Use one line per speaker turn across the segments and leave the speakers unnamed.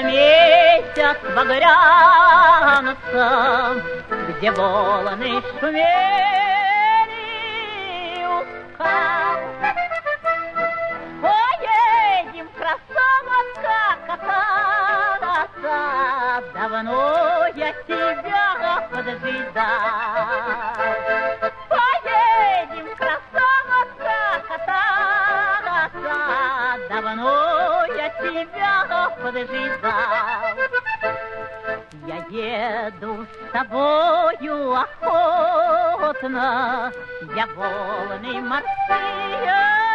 месяц багряноса, где волны шумели у скал. Поедем, красавица, кататься, давно я тебя поджидал. Поедем, красавица, кататься, давно я тебя поджидал. Я еду с тобою охотно, я волны морские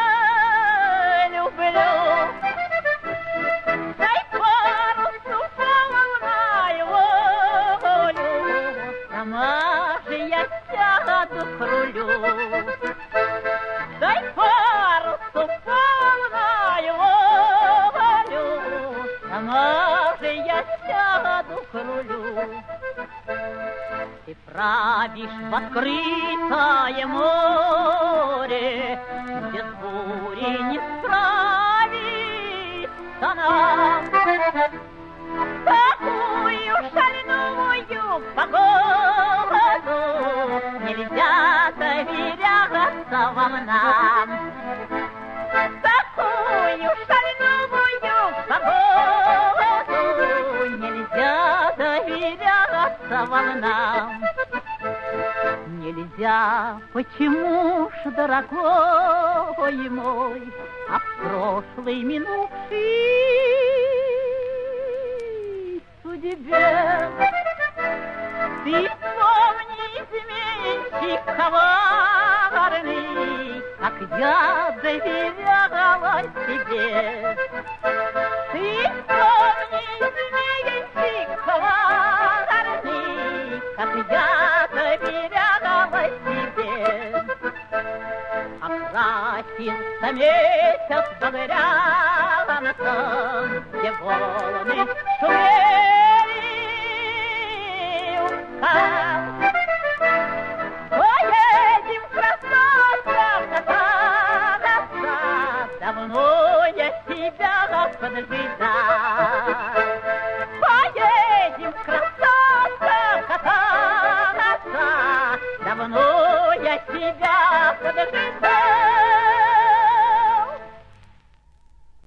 люблю. Дай парусу полной волю, сама же я сяду к рулю. Дай парусу полной волю, сама же я сяду к рулю. Ты правишь в открытое море, где с бурей не справится нам. Такую шальную погоду нельзя доверяться волнам. Такую шальную погоду нельзя доверяться волнам. Нельзя, почему ж, дорогой мой, а в прошлой минувшей судьбе ты вспомни, изменщик коварный, как я доверяла тебе. Ты вспомни, изменщик коварный, как я доверяла тебе. Окрасится месяц багряноса, где волны шумели у скал. Поедем, красавица, кататься, давно я тебя поджидал.